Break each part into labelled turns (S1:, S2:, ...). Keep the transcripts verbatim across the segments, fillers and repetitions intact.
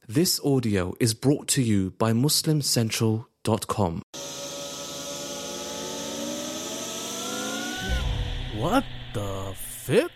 S1: This audio is brought to you by muslim central dot com.
S2: What the fuck?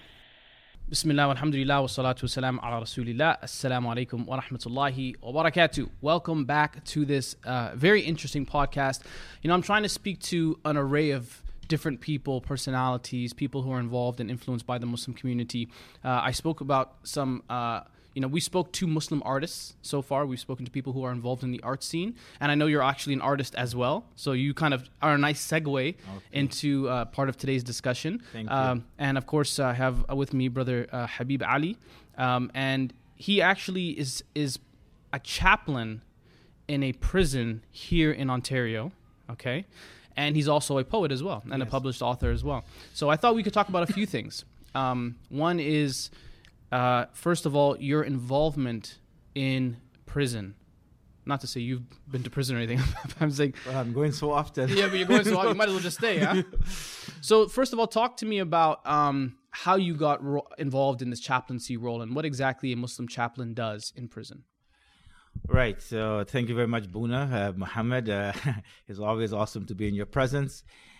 S2: Bismillah, alhamdulillah, wa salatu wa salam ala rasulillah. Assalamu alaikum wa rahmatullahi wa barakatuh. Welcome back to this uh, very interesting podcast. You know, I'm trying to speak to an array of different people, personalities, people who are involved and influenced by the Muslim community. Uh, I spoke about some... Uh, You know, we spoke to Muslim artists so far. We've spoken to people who are involved in the art scene. And I know you're actually an artist as well. So you kind of are a nice segue okay. into uh, part of today's discussion.
S3: Thank
S2: um,
S3: you.
S2: And of course, I have with me brother uh, Habib Ali. Um, and he actually is is a chaplain in a prison here in Ontario. Okay. And he's also a poet as well and yes. a published author as well. So I thought we could talk about a few things. Um, one is... Uh, first of all, your involvement in prison. Not to say you've been to prison or anything. I'm saying...
S3: Well, I'm going so often.
S2: Yeah, but you're going so often. You might as well just stay, huh? So first of all, talk to me about um, how you got ro- involved in this chaplaincy role and what exactly a Muslim chaplain does in prison.
S3: Right. So thank you very much, Buna. Uh, Muhammad, uh, it's always awesome to be in your presence.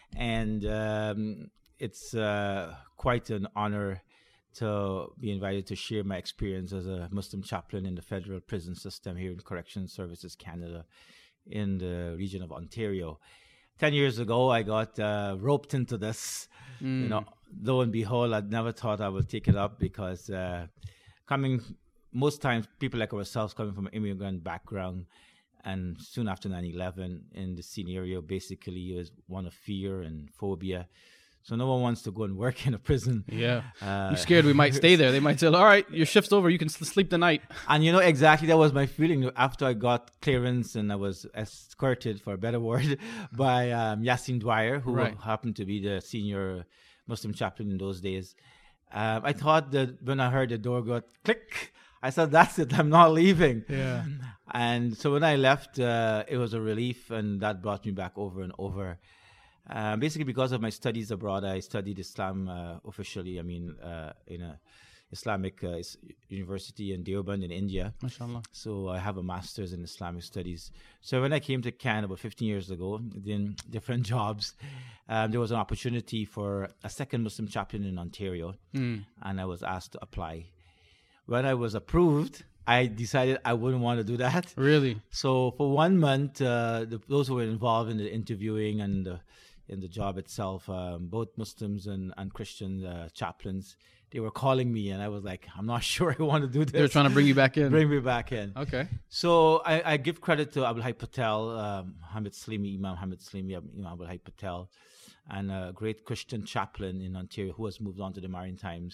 S3: And um, it's uh, quite an honor to be invited to share my experience as a Muslim chaplain in the federal prison system here in Corrections Services Canada in the region of Ontario. Ten years ago, I got uh, roped into this. Mm. You know, lo and behold, I'd never thought I would take it up because uh, coming, most times people like ourselves coming from an immigrant background, and soon after nine eleven in the scenario, basically it was one of fear and phobia. So no one wants to go and work in a prison.
S2: Yeah. Uh, You're scared we might stay there. They might say, all right, your shift's over. You can sleep the night.
S3: And you know, exactly that was my feeling after I got clearance and I was escorted, for a better word, by um, Yassine Dwyer, who right. happened to be the senior Muslim chaplain in those days. Um, I thought that when I heard the door go click, I said, that's it. I'm not leaving.
S2: Yeah.
S3: And so when I left, uh, it was a relief, and that brought me back over and over. Uh, basically, because of my studies abroad, I studied Islam uh, officially. I mean, uh, in a Islamic uh, university in Deoband in India.
S2: MashaAllah.
S3: So I have a master's in Islamic studies. So when I came to Canada about fifteen years ago, in different jobs, um, there was an opportunity for a second Muslim chaplain in Ontario, mm. and I was asked to apply. When I was approved, I decided I wouldn't want to do that.
S2: Really?
S3: So for one month, uh, the, those who were involved in the interviewing and the in the job itself, um, both Muslims and, and Christian uh, chaplains, they were calling me, and I was like, I'm not sure I want to do this.
S2: They were trying to bring you back in.
S3: Bring me back in.
S2: Okay.
S3: So I, I give credit to Abul Hayy Patel, um, Hamid Slimi, Imam Hamid Slimi, Imam Abul Hayy Patel, and a great Christian chaplain in Ontario who has moved on to the Maritimes.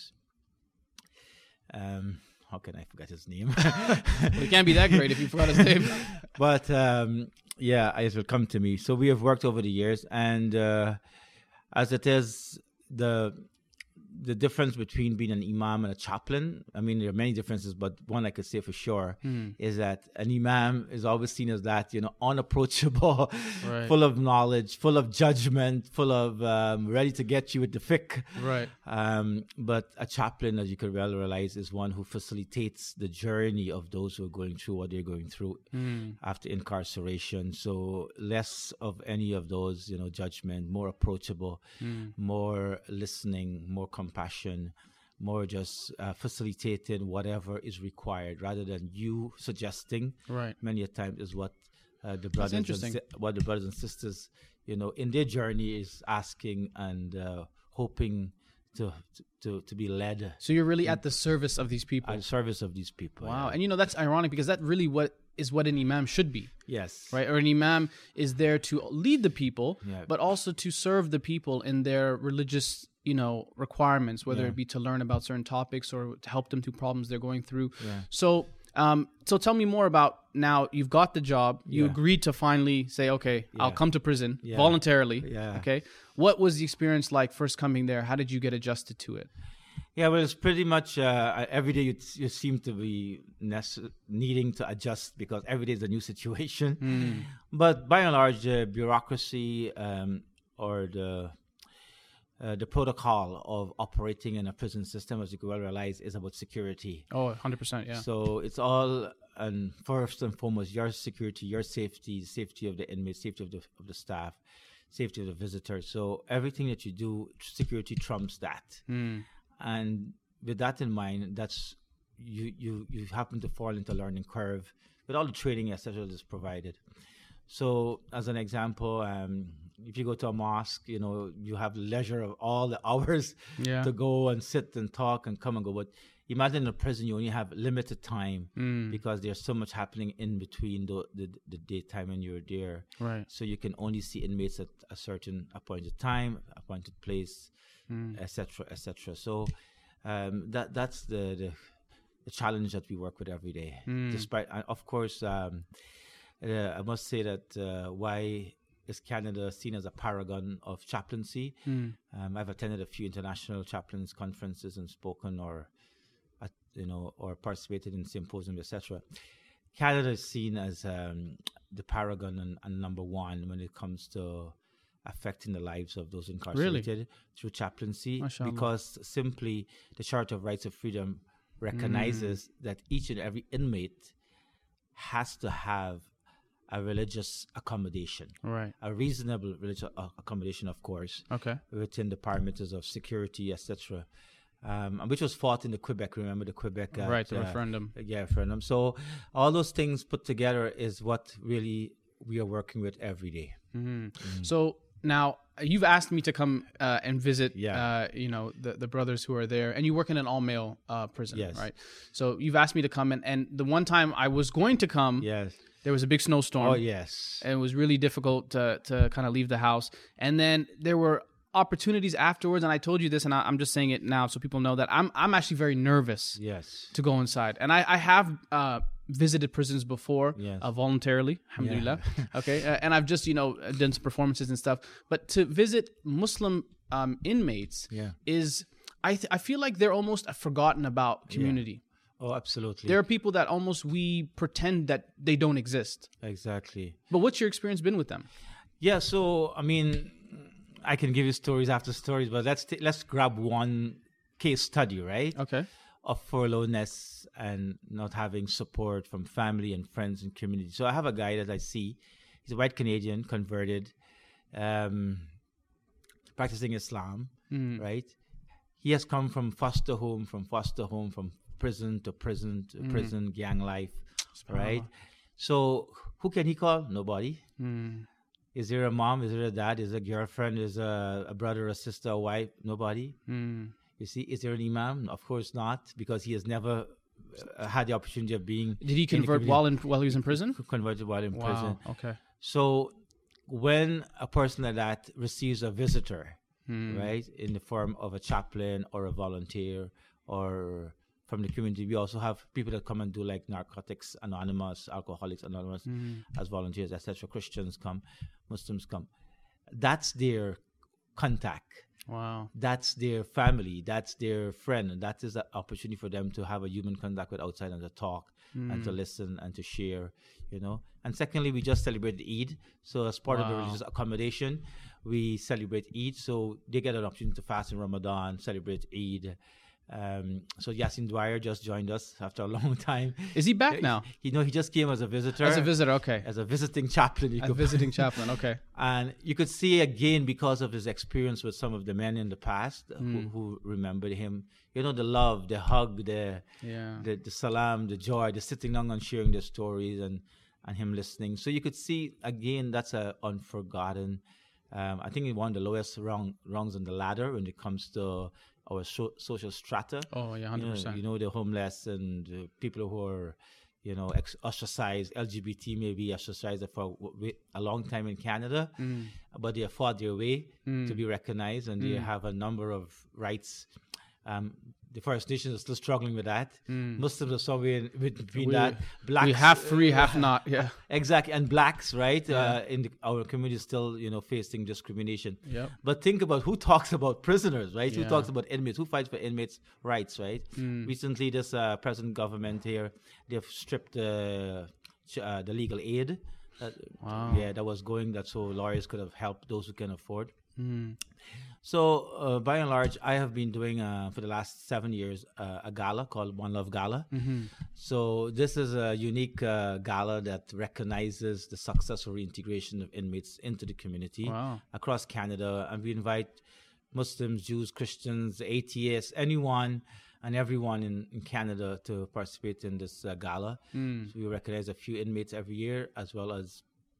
S3: Um, how can I forget his name?
S2: Well, it can't be that great if you forgot his name.
S3: But um, yeah, it will come to me. So we have worked over the years, and uh, as it is, the the difference between being an imam and a chaplain, I mean, there are many differences, but one I could say for sure mm. is that an imam is always seen as that, you know, unapproachable, right. full of knowledge, full of judgment, full of um, ready to get you with the fiqh.
S2: Right.
S3: Um, but a chaplain, as you could well realize, is one who facilitates the journey of those who are going through what they're going through mm. after incarceration. So less of any of those, you know, judgment, more approachable, mm. more listening, more compassion, more just uh, facilitating whatever is required rather than you suggesting.
S2: Right.
S3: Many a times is what uh, the brothers and si- what the brothers and sisters, you know, in their journey is asking and uh, hoping to, to to be led.
S2: So you're really at the service of these people.
S3: At the service of these people.
S2: Wow.
S3: Yeah.
S2: And you know, that's ironic because that really what is what an imam should be.
S3: Yes.
S2: Right? Or an imam is there to lead the people,
S3: yeah.
S2: but also to serve the people in their religious, you know, requirements, whether
S3: yeah.
S2: it be to learn about certain topics or to help them through problems they're going through.
S3: Yeah.
S2: So, um, so tell me more about now you've got the job, you
S3: yeah.
S2: agreed to finally say, okay,
S3: yeah.
S2: I'll come to prison
S3: yeah.
S2: voluntarily.
S3: Yeah.
S2: Okay. What was the experience like first coming there? How did you get adjusted to it?
S3: Yeah, well, it's pretty much uh, every day you, you seem to be nece- needing to adjust because every day is a new situation. Mm. But by and large, uh, bureaucracy um, or the uh, the protocol of operating in a prison system, as you could well realize, is about security.
S2: Oh, one hundred percent, yeah.
S3: So it's all and first and foremost, your security, your safety, safety of the inmates, safety of the of the staff, safety of the visitors. So everything that you do, security trumps that.
S2: Mm.
S3: And with that in mind, that's you you you happen to fall into a learning curve with all the training, et cetera, that's provided. So, as an example, um, if you go to a mosque, you know, you have leisure of all the hours
S2: Yeah.
S3: to go and sit and talk and come and go. But imagine in a prison, you only have limited time
S2: Mm.
S3: because there's so much happening in between the, the, the daytime when you're there.
S2: Right.
S3: So you can only see inmates at a certain appointed time, appointed place,
S2: Mm.
S3: et cetera, et cetera. So um, that that's the, the the challenge that we work with every day.
S2: Mm.
S3: Despite, uh, of course, um, uh, I must say that uh, why is Canada seen as a paragon of chaplaincy?
S2: Mm.
S3: Um, I've attended a few international chaplains conferences and spoken, or at, you know, or participated in symposiums, et cetera. Canada is seen as um, the paragon and, and number one when it comes to affecting the lives of those incarcerated through chaplaincy,
S2: Mashallah.
S3: because simply the Charter of Rights of Freedom recognizes
S2: Mm.
S3: that each and every inmate has to have a religious accommodation,
S2: Right.
S3: a reasonable religious uh, accommodation, of course,
S2: Okay.
S3: within the parameters of security, et cetera. Um, and which was fought in the Quebec. Remember the Quebec, uh,
S2: Right. The
S3: uh,
S2: referendum.
S3: yeah, referendum. So all those things put together is what really we are working with every day.
S2: Mm-hmm. So now you've asked me to come uh, and visit,
S3: Yeah.
S2: uh, you know, the, the brothers who are there, and you work in an all-male uh, prison,
S3: Yes.
S2: right? So you've asked me to come, and, and the one time I was going to come,
S3: Yes.
S2: there was a big snowstorm.
S3: Oh, yes.
S2: And it was really difficult to, to kind of leave the house. And then there were opportunities afterwards, and I told you this, and I, I'm just saying it now so people know that I'm I'm actually very nervous
S3: Yes.
S2: to go inside. And I, I have uh, visited prisons before
S3: Yes.
S2: uh, voluntarily, alhamdulillah. Okay, uh, and I've just, you know, done some performances and stuff. But to visit Muslim um, inmates
S3: Yeah.
S2: is, I, th- I feel like they're almost a forgotten about community.
S3: Oh, absolutely.
S2: There are people that almost we pretend that they don't exist.
S3: Exactly.
S2: But what's your experience been with them?
S3: Yeah. So, I mean, I can give you stories after stories, but let's t- let's grab one case study, right?
S2: Okay.
S3: Of furloughness and not having support from family and friends and community. So I have a guy that I see. He's a white Canadian, converted, um, practicing Islam,
S2: Mm.
S3: right? He has come from foster home, from foster home, from prison to prison to prison, gang life, right? So who can he call? Nobody.
S2: Mm.
S3: Is there a mom? Is there a dad? Is there a girlfriend? Is there a, a brother, a sister, a wife? Nobody.
S2: Mm.
S3: You see, is there an imam? Of course not, because he has never uh, had the opportunity of being.
S2: Did he
S3: in the
S2: convert
S3: community.
S2: while in while he was in prison?
S3: Converted while in
S2: Wow.
S3: prison.
S2: Okay.
S3: So when a person like that receives a visitor,
S2: Mm.
S3: right, in the form of a chaplain or a volunteer or from the community, we also have people that come and do like Narcotics Anonymous, Alcoholics Anonymous
S2: Mm.
S3: as volunteers, et cetera. Christians come, Muslims come. That's their contact.
S2: Wow.
S3: That's their family. That's their friend. And that is an opportunity for them to have a human contact with outside and to talk and to listen and to share, you know. And secondly, we just celebrate the Eid. So as part of the
S2: Wow.
S3: religious accommodation, we celebrate Eid. So they get an opportunity to fast in Ramadan, celebrate Eid. Um, so Yasin Dwyer just joined us after a long time.
S2: Is he back now?
S3: You know, he just came as a visitor.
S2: As a visitor, okay.
S3: As a visiting chaplain. You
S2: A
S3: could-
S2: visiting chaplain, okay.
S3: And you could see again, because of his experience with some of the men in the past
S2: Hmm.
S3: who, who remembered him, you know, the love, the hug, the,
S2: Yeah.
S3: the the salam, the joy, the sitting down and sharing their stories and, and him listening. So you could see again, that's a unforgotten. Um, I think one of the lowest rung, rungs on the ladder when it comes to our so, social strata.
S2: Oh, yeah, one
S3: You
S2: hundred
S3: know,
S2: percent.
S3: you know, the homeless and uh, people who are, you know, ex- ostracized, L G B T maybe ostracized for w- w- a long time in Canada,
S2: Mm.
S3: but they have fought their way to be recognized and they have a number of rights. Um, the First Nations are still struggling with that. Muslims are somewhere in with- between
S2: We-
S3: that. Blacks,
S2: We half free, half not. Yeah.
S3: exactly, and blacks, right? Uh, in the, our community, still, you know, facing discrimination.
S2: Yep.
S3: But think about who talks about prisoners, right? Who
S2: Yeah.
S3: talks about inmates? Who fights for inmates' rights, right? Recently, this uh, present government here, they've stripped the ch- uh, the legal aid. Uh,
S2: Wow.
S3: Yeah, that was going that so lawyers could have helped those who can afford.
S2: Mm.
S3: So, uh, by and large, I have been doing uh, for the last seven years uh, a gala called One Love Gala.
S2: Mm-hmm.
S3: So, this is a unique uh, gala that recognizes the successful reintegration of inmates into the community
S2: Wow.
S3: across Canada. And we invite Muslims, Jews, Christians, atheists, anyone and everyone in, in Canada to participate in this uh, gala.
S2: Mm.
S3: So, we recognize a few inmates every year as well as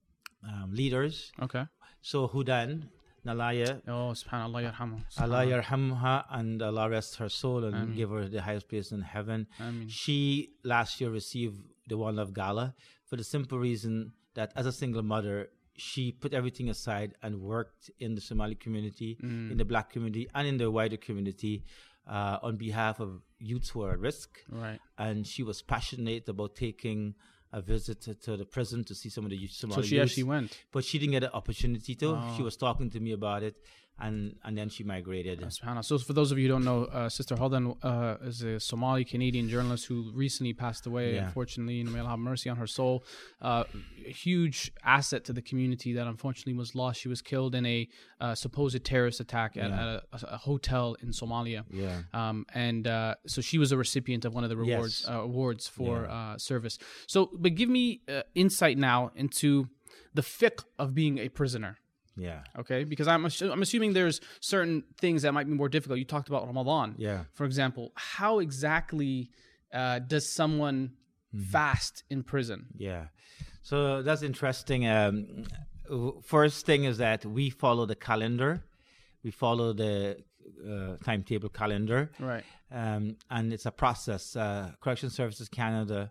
S3: um, leaders.
S2: Okay.
S3: So, Hudan, Nalaya,
S2: Oh, subhanallah, yarhamu.
S3: Allah yarhamha, and Allah rest her soul and
S2: Ameen.
S3: give her the highest place in heaven.
S2: Ameen.
S3: She last year received the One Love Gala for the simple reason that as a single mother, she put everything aside and worked in the Somali community,
S2: Mm.
S3: in the Black community, and in the wider community uh, on behalf of youths who are at risk.
S2: Right.
S3: And she was passionate about taking a visit to, to the prison to see some of the youth-
S2: So
S3: Somali
S2: she
S3: youths.
S2: actually went.
S3: But she didn't get an opportunity to.
S2: Oh.
S3: She was talking to me about it, and and then she migrated.
S2: SubhanAllah. So for those of you who don't know, uh, Sister Hudan uh, is a Somali Canadian journalist who recently passed away.
S3: Yeah.
S2: Unfortunately, and may Allah have mercy on her soul. Uh, a huge asset to the community that unfortunately was lost. She was killed in a uh, supposed terrorist attack at,
S3: Yeah.
S2: at a, a hotel in Somalia.
S3: Yeah.
S2: Um, and uh, so she was a recipient of one of the rewards
S3: Yes.
S2: uh, awards for
S3: Yeah.
S2: uh, service. So, but give me uh, insight now into the fiqh of being a prisoner.
S3: Yeah.
S2: Okay, because I'm assu- I'm assuming there's certain things that might be more difficult. You talked about Ramadan,
S3: Yeah.
S2: for example. How exactly uh, does someone
S3: Mm-hmm.
S2: fast in prison?
S3: Yeah. So that's interesting. Um, w- first thing is that we follow the calendar. We follow the uh, timetable calendar.
S2: Right.
S3: Um, and it's a process. Uh, Correction Services Canada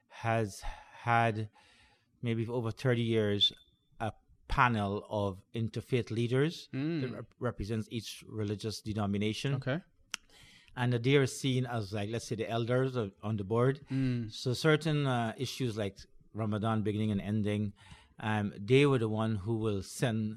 S3: has had maybe for over thirty years a panel of interfaith leaders that rep- represents each religious denomination.
S2: Okay.
S3: And they are seen as, like, let's say, the elders of, on the board. So certain uh, issues like Ramadan beginning and ending, um, they were the one who will send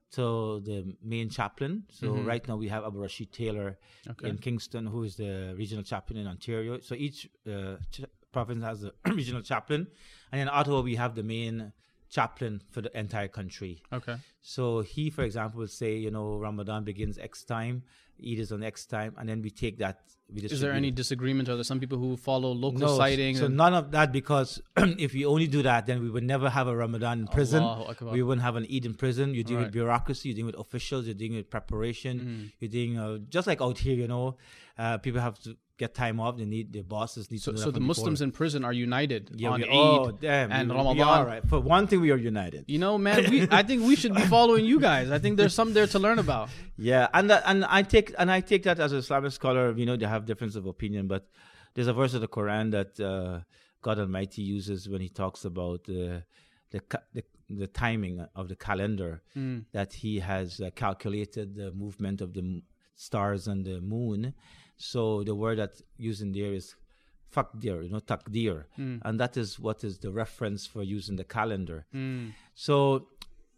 S3: to the main chaplain. So right now we have Abu Rashid Taylor
S2: Okay.
S3: in Kingston, who is the regional chaplain in Ontario. So each uh, ch- province has a regional chaplain. And in Ottawa, we have the main chaplain for the entire country.
S2: Okay.
S3: So he, for example, will say, you know, Ramadan begins X time, Eid is on X time, and then we take that. We
S2: Is there
S3: distribute
S2: any
S3: it.
S2: disagreement? Are there some people who follow local
S3: No,
S2: sightings?
S3: so
S2: and-
S3: none of that, because if we only do that, then we would never have a Ramadan in prison.
S2: Allahu Akbar.
S3: We wouldn't have an Eid in prison. You're dealing
S2: Right.
S3: with bureaucracy, you're dealing with officials, you're dealing with preparation, you're dealing uh, just like out here, you know, uh, people have to get time off. They need their bosses need
S2: so,
S3: to know
S2: so
S3: that
S2: the
S3: from
S2: Muslims
S3: before.
S2: in prison are united
S3: yeah,
S2: on
S3: we,
S2: Eid
S3: oh, damn,
S2: and
S3: we,
S2: Ramadan.
S3: We are, right. For one thing, we are united.
S2: You know, man, we, I think we should be following you guys. I think there's something there to learn about.
S3: Yeah, and that, and I take and I take that as an Islamic scholar. You know, they have difference of opinion, but there's a verse of the Quran that uh, God Almighty uses when He talks about uh, the, ca- the the timing of the calendar, that He has uh, calculated the movement of the m- stars and the moon. So the word that's used in there is fakdir, you know, takdir, and that is what is the reference for using the calendar. So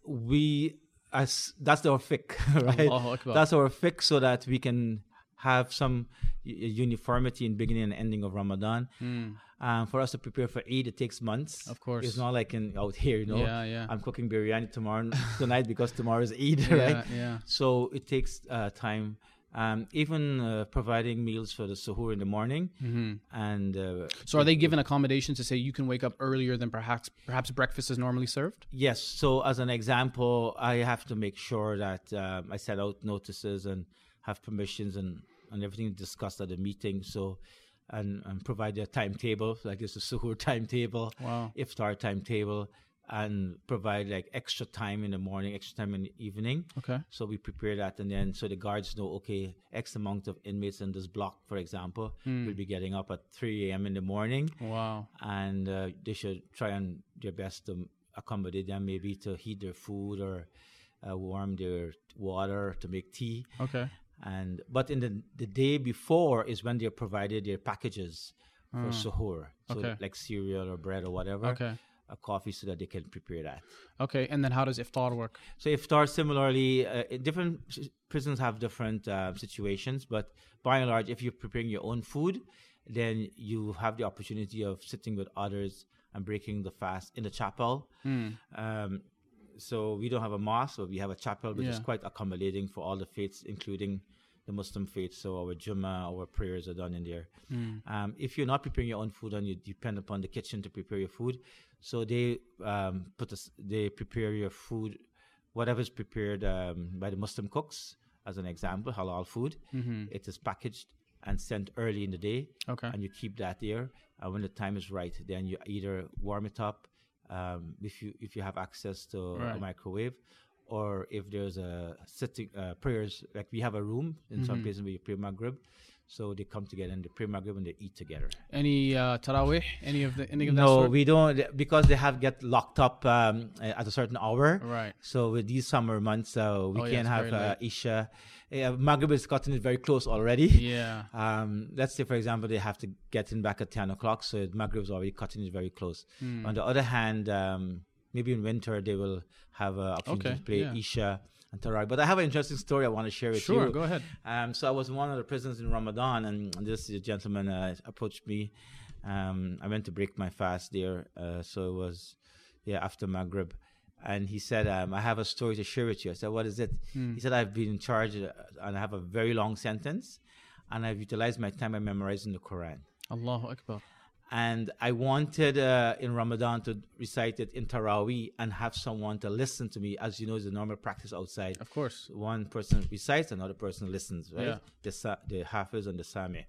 S3: we, as that's our fiqh, right?
S2: Allahu Akbar.
S3: That's our fiqh, so that we can have some u- uniformity in beginning and ending of Ramadan. Um, for us to prepare for Eid, it takes months.
S2: Of course.
S3: It's not like in out here, you know.
S2: Yeah, yeah.
S3: I'm cooking biryani tomorrow tonight because tomorrow is Eid,
S2: Yeah,
S3: right?
S2: yeah.
S3: So it takes uh, time. Um, even uh, providing meals for the suhoor in the morning, and uh,
S2: So are they given accommodations to say you can wake up earlier than perhaps perhaps breakfast is normally served?
S3: yes. So as an example, I have to make sure that um, I set out notices and have permissions and, and everything discussed at the meeting. So and, and provide a timetable, like there's a suhoor timetable,
S2: Wow.
S3: iftar timetable, and provide like extra time in the morning, extra time in the evening.
S2: Okay.
S3: So we prepare that, and then so the guards know, okay, X amount of inmates in this block, for example, will be getting up at three a.m. in the morning,
S2: Wow.
S3: and uh, they should try and their best to accommodate them, maybe to heat their food or uh, warm their water to make tea.
S2: Okay.
S3: And but in the the day before is when they're provided their packages for suhoor, so
S2: Okay.
S3: like cereal or bread or whatever,
S2: Okay.
S3: a coffee, so that they can prepare that.
S2: Okay. And then how does iftar work?
S3: So iftar, similarly, uh, in different s- prisons have different uh, situations, but by and large, if you're preparing your own food, then you have the opportunity of sitting with others and breaking the fast in the chapel. Um, so we don't have a mosque, but we have a chapel, which is
S2: Yeah.
S3: quite accommodating for all the faiths, including the Muslim faith. So our Jummah, our prayers are done in there.
S2: Mm.
S3: Um, if you're not preparing your own food and you depend upon the kitchen to prepare your food, so they um, put us, they prepare your food, whatever is prepared um, by the Muslim cooks. As an example, halal food,
S2: Mm-hmm.
S3: it is packaged and sent early in the day,
S2: Okay.
S3: and you keep that there. And when the time is right, then you either warm it up um, if you if you have access to a
S2: Right.
S3: microwave, or if there's a sitting uh, prayers, like we have a room in some
S2: Mhm.
S3: places where you pray Maghrib, so they come together and they pray Maghrib and they eat together.
S2: Any uh, tarawih? Any of the any of that
S3: No,
S2: sort?
S3: we don't, because they have get locked up um, at a certain hour.
S2: Right.
S3: So with these summer months, uh, we
S2: Oh, yeah,
S3: can't
S2: it's
S3: have
S2: very
S3: uh,
S2: late.
S3: Isha. Uh, Maghrib has gotten it very close already.
S2: Yeah.
S3: Um, let's say, for example, they have to get in back at ten o'clock, so Maghrib is already cutting it very close.
S2: Mm.
S3: On the other hand, um, maybe in winter they will have an opportunity
S2: Okay,
S3: to play
S2: yeah.
S3: Isha and Tarawih. But I have an interesting story I want to share with
S2: Sure.
S3: you.
S2: Go ahead.
S3: Um, so I was in one of the prisons in Ramadan, and this gentleman uh, approached me. Um, I went to break my fast there, uh, so it was yeah after Maghrib, and he said, um, "I have a story to share with you." I said, "What is it?"
S2: Mm.
S3: He said, "I've been in charge, uh, and I have a very long sentence, and I've utilized my time by memorizing the Quran."
S2: Allahu Akbar.
S3: And I wanted uh, in Ramadan to recite it in Taraweeh and have someone to listen to me. As you know, it's a normal practice outside.
S2: Of course.
S3: One person recites, another person listens, right?
S2: Yeah.
S3: The, sa- the Hafiz and the Sami,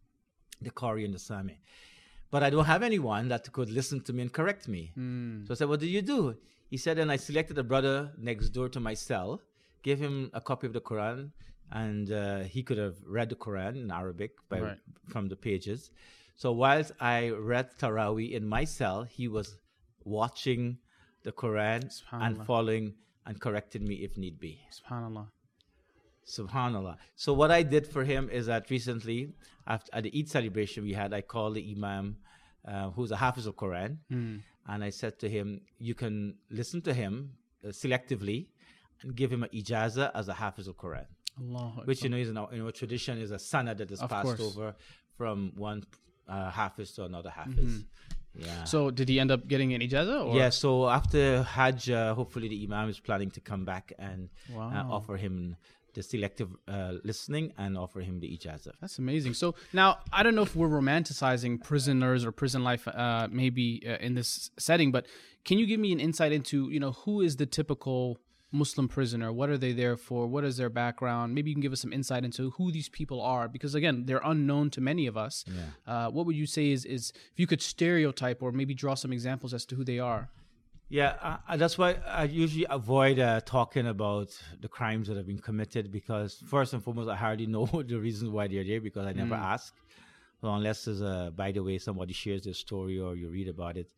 S3: the Qari and the Sami. But I don't have anyone that could listen to me and correct me.
S2: Mm.
S3: So I said, "What do you do?" He said, and I selected a brother next door to my cell, gave him a copy of the Quran, and uh, he could have read the Quran in Arabic by,
S2: Right.
S3: from the pages. So whilst I read Taraweeh in my cell, he was watching the Quran and
S2: Subhanallah.
S3: following and corrected me if need be.
S2: Subhanallah.
S3: Subhanallah. So what I did for him is that recently, after at the Eid celebration we had, I called the Imam, uh, who's a Hafiz of Quran,
S2: Mm.
S3: and I said to him, "You can listen to him uh, selectively, and give him an ijaza as a Hafiz of Quran."
S2: Allahu
S3: Which you
S2: Akbar.
S3: know is in our, in our tradition is a sana that is
S2: Of
S3: passed
S2: course.
S3: over from one uh, Hafiz to another Hafiz. Yeah.
S2: So did he end up getting an ijaza? Or?
S3: yeah, so after Hajj, uh, hopefully the Imam is planning to come back and
S2: Wow.
S3: uh, offer him the selective uh, listening and offer him the ijaza.
S2: That's amazing. So now I don't know if we're romanticizing prisoners or prison life, uh, maybe uh, in this setting, but can you give me an insight into, you know, who is the typical Muslim prisoner? What are they there for? What is their background? Maybe you can give us some insight into who these people are, because again, they're unknown to many of us.
S3: Yeah.
S2: Uh, what would you say is, is if you could stereotype or maybe draw some examples as to who they are?
S3: Yeah, uh, uh, that's why I usually avoid uh, talking about the crimes that have been committed, because first and foremost, I hardly know the reasons why they're there, because I never ask. Well, unless there's a, by the way, somebody shares their story or you read about it.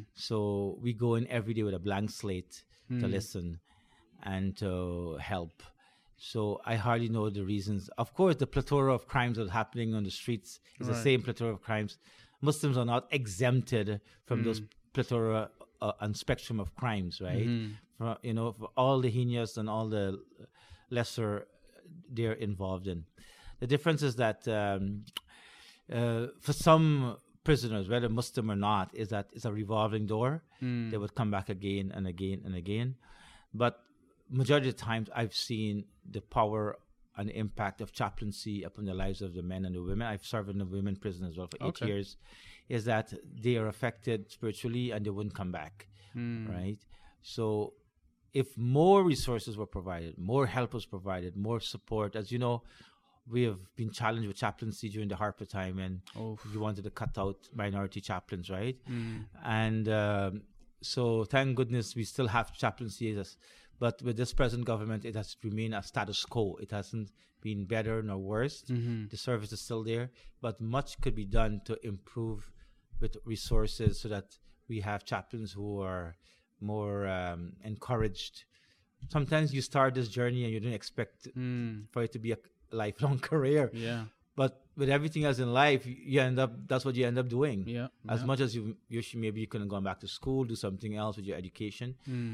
S3: So we go in every day with a blank slate to listen and to help. So I hardly know the reasons. Of course, the plethora of crimes that are happening on the streets is the
S2: Right.
S3: same plethora of crimes. Muslims are not exempted from those plethora uh, and spectrum of crimes, right? For, you know, for all the heinous and all the lesser they're involved in. The difference is that um, uh, for some prisoners, whether Muslim or not, is that it's a revolving door. They would come back again and again and again. But majority of the times I've seen the power and the impact of chaplaincy upon the lives of the men and the women. I've served in the women prison as well for eight
S2: Okay.
S3: years. Is that they are affected spiritually and they wouldn't come back, right? So if more resources were provided, more help was provided, more support, as you know, we have been challenged with chaplaincy during the Harper time, and
S2: Oof.
S3: you wanted to cut out minority chaplains, right? And um, so thank goodness we still have chaplaincy, as, but with this present government, it has remained a status quo. It hasn't been better nor worse. The service is still there, but much could be done to improve with resources so that we have chaplains who are more um, encouraged. Sometimes you start this journey and you don't expect for it to be a lifelong career.
S2: Yeah.
S3: But with everything else in life, you end up, that's what you end up doing.
S2: Yeah,
S3: As
S2: yeah.
S3: much as you, you should, maybe you couldn't go back to school, do something else with your education.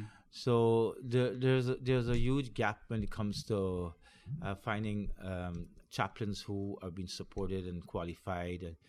S3: So there, there's, a, there's a huge gap when it comes to uh, finding um, chaplains who are being supported and qualified. And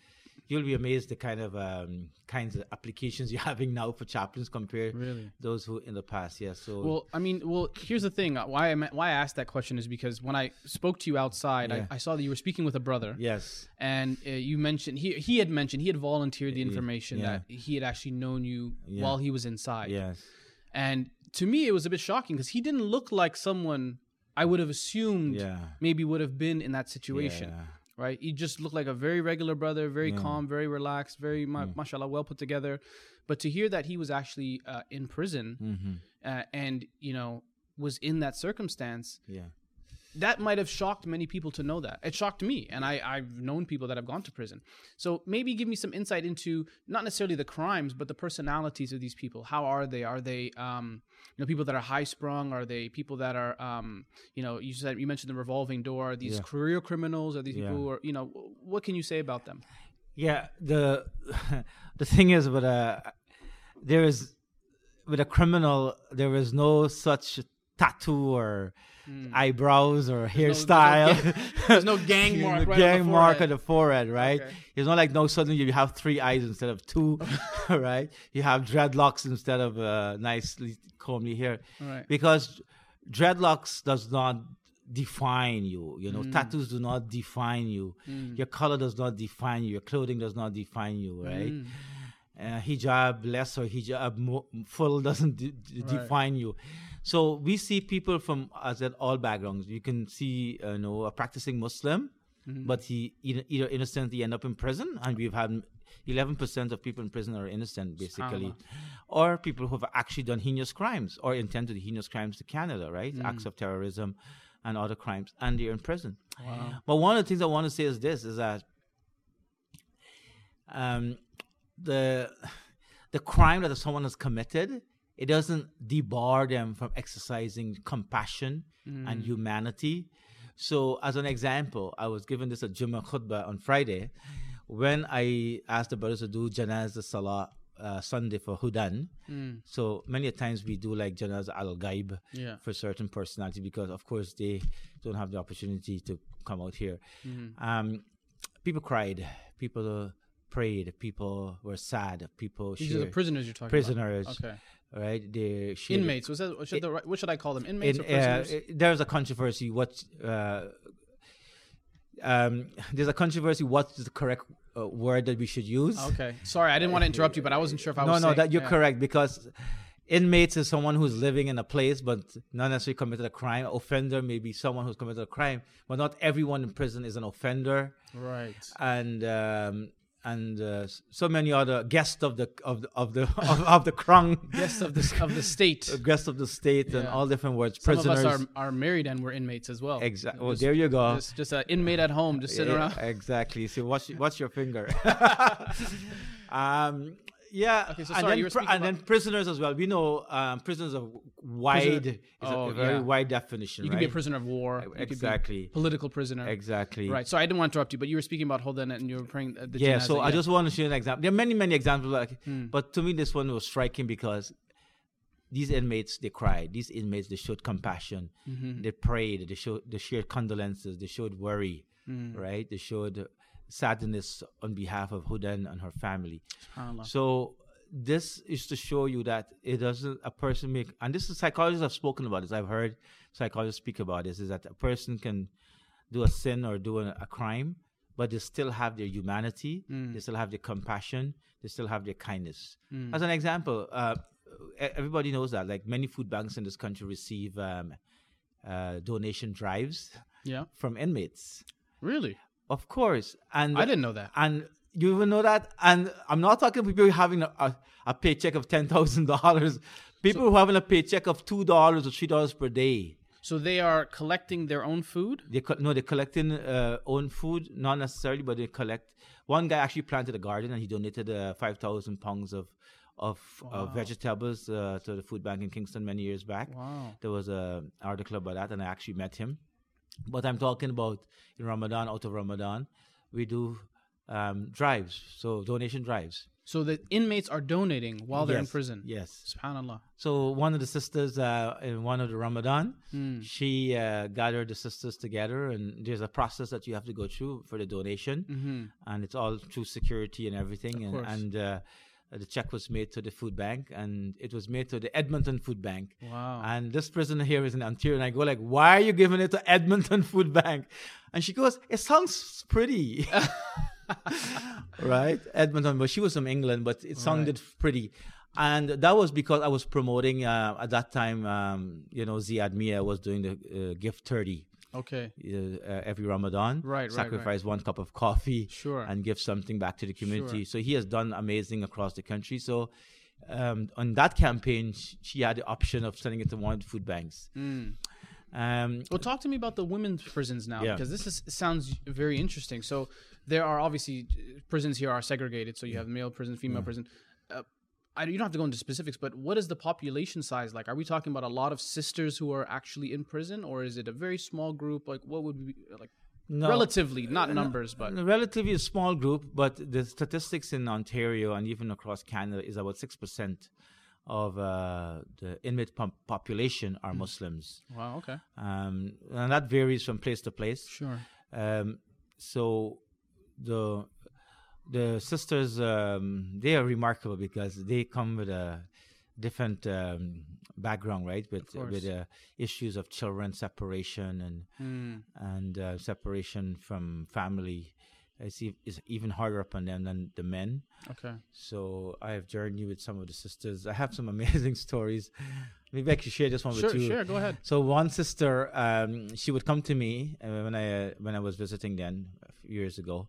S3: you'll be amazed the kind of um, kinds of applications you're having now for chaplains compared
S2: Really?
S3: those who in the past. Yeah. So
S2: Well, I mean, well, here's the thing. Why I meant, why I asked that question is because when I spoke to you outside,
S3: Yeah.
S2: I, I saw that you were speaking with a brother.
S3: yes,
S2: And uh, you mentioned he he had mentioned he had volunteered the information
S3: Yeah.
S2: that he had actually known you
S3: Yeah.
S2: while he was inside.
S3: yes,
S2: And to me, it was a bit shocking because he didn't look like someone I would have assumed
S3: yeah,
S2: maybe would have been in that situation.
S3: yeah.
S2: Right? He just looked like a very regular brother, very calm, very relaxed, very ma- mashallah, well put together. But to hear that he was actually uh, in prison
S3: Mm-hmm.
S2: uh, and you know was in that circumstance,
S3: Yeah.
S2: that might have shocked many people to know that. It shocked me, and I, I've known people that have gone to prison. So maybe give me some insight into not necessarily the crimes, but the personalities of these people. How are they? Are they, um, you know, people that are high sprung? Are they people that are, um, you know, you said you mentioned the revolving door. Are these
S3: Yeah.
S2: career criminals? Are these
S3: Yeah.
S2: people who are, you know, what can you say about them?
S3: Yeah, the the thing is, with a there is with a criminal, there is no such tattoo or eyebrows or hairstyle.
S2: There's no gang mark
S3: The
S2: right
S3: gang
S2: on the
S3: mark
S2: forehead.
S3: on the forehead, right?
S2: Okay.
S3: It's not like no suddenly you have three eyes instead of two, right? You have dreadlocks instead of uh, nicely comely hair,
S2: Right.
S3: because dreadlocks does not define you. You know,
S2: Mm.
S3: tattoos do not define you. Your color does not define you. Your clothing does not define you, right?
S2: Mm.
S3: Uh, hijab less or hijab mo- full doesn't de- de-
S2: Right.
S3: define you. So we see people from, as at all backgrounds. You can see, uh, you know, a practicing Muslim,
S2: Mm-hmm.
S3: but he either, either innocently end up in prison, and we've had eleven percent of people in prison are innocent, basically, or people who have actually done heinous crimes or intend to do heinous crimes to Canada, right?
S2: Mm.
S3: Acts of terrorism and other crimes, and they're in prison.
S2: Wow.
S3: But one of the things I want to say is this: is that um, the the crime that someone has committed, it doesn't debar them from exercising compassion and humanity. So, as an example, I was given this at Jummah khutbah on Friday when I asked the brothers to do Janazah Salah uh, Sunday for Hudan.
S2: Mm.
S3: So many a times we do like Janazah al-Ghaib
S2: Yeah.
S3: for certain personality, because of course they don't have the opportunity to come out here.
S2: Mm-hmm.
S3: Um, people cried, people prayed, people were sad, people
S2: These are the
S3: shared,
S2: prisoners you're talking
S3: prisoners,
S2: about. Okay.
S3: right? They shared,
S2: Inmates. Was that, what, should the, right- what should I call them? Inmates
S3: in,
S2: or
S3: uh,
S2: prisoners?
S3: there's a controversy. What uh, um, there's a controversy. What's the correct uh, word that we should use?
S2: Okay. Sorry, I didn't want to interrupt you, but I wasn't sure if I
S3: no,
S2: was
S3: no,
S2: saying,
S3: that you're
S2: yeah.
S3: correct, because inmates is someone who's living in a place but not necessarily committed a crime. Offender may be someone who's committed a crime, but not everyone in prison is an offender.
S2: Right.
S3: And um, and uh, so many other guests of the of the of the of, of the krung,
S2: Guests of the of the state.
S3: guests of the state, and
S2: Yeah.
S3: all different words.
S2: Some
S3: Prisoners.
S2: of us are, are married and we're inmates as well.
S3: Exactly. Well,
S2: Just-
S3: there you go.
S2: Just, just an inmate at home, just sitting
S3: Yeah,
S2: around.
S3: Exactly. So what's what's your finger? um, yeah.
S2: Okay, so
S3: and
S2: sorry,
S3: then
S2: you were
S3: pri-
S2: speaking
S3: and then
S2: about-
S3: prisoners as well. We know um, prisoners of wide
S2: Prisoner-
S3: is a,
S2: Oh,
S3: a very
S2: yeah.
S3: wide definition.
S2: You
S3: right?
S2: can be a prisoner of war. You could be
S3: Exactly.
S2: political prisoner.
S3: Exactly.
S2: Right. So I didn't want to interrupt you, but you were speaking about Holden and you were praying uh, the
S3: Yeah.
S2: janazah,
S3: So I just want to share an example. There are many many examples, like,
S2: Hmm.
S3: but to me this one was striking because these inmates, they cried. These inmates, they showed compassion.
S2: Mm-hmm.
S3: They prayed. They showed they shared condolences. They showed worry.
S2: Hmm.
S3: Right. They showed sadness on behalf of Hudan and her family.
S2: SubhanAllah.
S3: So this is to show you that it doesn't a person make, and this is psychologists have spoken about this. I've heard psychologists speak about this. Is that a person can do a sin or do a, a crime, but they still have their humanity.
S2: Mm.
S3: They still have their compassion. They still have their kindness.
S2: Mm.
S3: As an example, uh, e- everybody knows that like many food banks in this country receive um, uh, donation drives
S2: Yeah.
S3: from inmates.
S2: Really?
S3: Of course, and
S2: I didn't know that.
S3: and you even know that. And I'm not talking about people having a, a, a paycheck of ten thousand dollars. People who having a paycheck of two dollars or three dollars per day.
S2: So they are collecting their own food?
S3: They co- no, they're collecting uh, own food, not necessarily, but they collect. One guy actually planted a garden and he donated uh, five thousand pounds of of, of vegetables uh, to the food bank in Kingston many years back.
S2: Wow.
S3: There was an article about that, and I actually met him. But I'm talking about in Ramadan, out of Ramadan, we do um, drives, so donation drives.
S2: So the inmates are donating while they're in
S3: Yes,
S2: prison.
S3: Yes.
S2: Subhanallah.
S3: So one of the sisters uh, in one of the Ramadan,
S2: Hmm.
S3: she uh, gathered the sisters together, and there's a process that you have to go through for the donation,
S2: Mm-hmm.
S3: and it's all through security and everything. And,
S2: course.
S3: and uh, the check was made to the food bank, and it was made to the Edmonton Food Bank.
S2: Wow.
S3: And this prisoner here is in Ontario, and I go like, "Why are you giving it to Edmonton Food Bank?" And she goes, "It sounds pretty." Right, Edmonton, but she was from England, but it sounded pretty, and that was because I was promoting uh, at that time. Um, you know, Ziad Mia was doing the uh, gift thirty
S2: Okay.
S3: uh, uh, every Ramadan.
S2: Right, right,
S3: sacrifice one cup of coffee,
S2: Sure.
S3: and give something back to the community.
S2: Sure.
S3: So he has done amazing across the country. So um, on that campaign, sh- she had the option of sending it to one of the food banks.
S2: Mm.
S3: Um,
S2: Well, talk to me about the women's prisons now,
S3: Yeah.
S2: because this is, sounds very interesting. So there are obviously prisons here are segregated. So you have male prison, female prison. Uh, I, you don't have to go into specifics, but what is the population size like? Are we talking about a lot of sisters who are actually in prison, or is it a very small group? Like, what would be like
S3: no,
S2: relatively, not numbers, but
S3: a relatively small group, but the statistics in Ontario and even across Canada is about six percent of uh, the inmate pop- population are Muslims.
S2: wow, okay,
S3: Um, and that varies from place to place.
S2: sure,
S3: Um, so the the sisters um, they are remarkable because they come with a different um, background, right? With
S2: course.
S3: with uh, issues of children separation and
S2: mm.
S3: and uh, separation from family. It's, e- it's even harder upon them than the men.
S2: okay,
S3: So I have journeyed with some of the sisters. I have some amazing stories. Maybe I could share this one
S2: sure,
S3: with you.
S2: sure, go ahead.
S3: So one sister, um, she would come to me uh, when I uh, when I was visiting then a few years ago,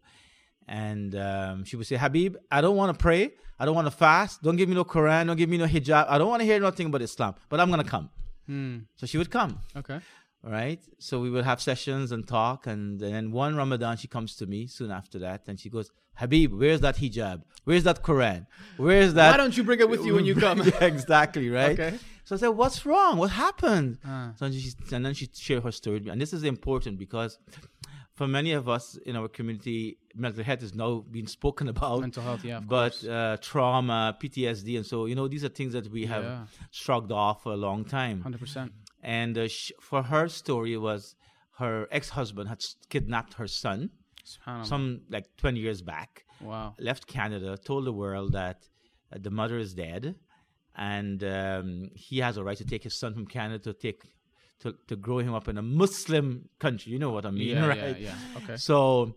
S3: and um, she would say, "Habib, I don't want to pray. I don't want to fast. Don't give me no Quran. Don't give me no hijab. I don't want to hear nothing about Islam. But I'm gonna come."
S2: Mm.
S3: So she would come.
S2: Okay,
S3: Right. So we would have sessions and talk, and then one Ramadan she comes to me soon after that, and she goes, "Habib, where's that hijab? Where's that Quran? Where's that?"
S2: why don't you bring it with you when you come?
S3: Yeah, exactly. Right.
S2: Okay.
S3: So I said, "What's wrong? What happened?"
S2: Ah.
S3: So she, and then she shared her story with me. And this is important because for many of us in our community, mental health is now being spoken about.
S2: Mental health, yeah, of
S3: But
S2: course.
S3: uh, trauma, P T S D, and so, you know, these are things that we have
S2: Yeah.
S3: shrugged off for a long time.
S2: Hundred percent.
S3: And uh, sh- for her story was her ex-husband had s- kidnapped her son some like twenty years back,
S2: Wow.
S3: left Canada, told the world that uh, the mother is dead, and um, he has a right to take his son from Canada to take to, to grow him up in a Muslim country. You know what I mean,
S2: Yeah,
S3: right?
S2: yeah, yeah. Okay.
S3: So,